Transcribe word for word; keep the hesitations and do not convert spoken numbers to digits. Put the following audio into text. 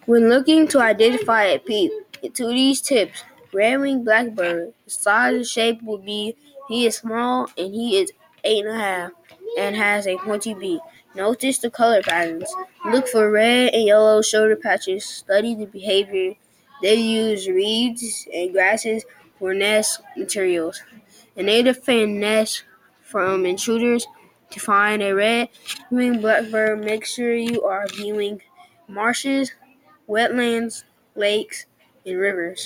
When looking to identify a peep, to these tips: red-winged blackbird. The size and shape will be he is small and he is eight and a half and has a pointy beak. Notice the color patterns. Look for red and yellow shoulder patches. Study the behavior. They use reeds and grasses for nest materials. And they defend nests from intruders. To find a red-winged blackbird, make sure you are viewing marshes, wetlands, lakes, and rivers.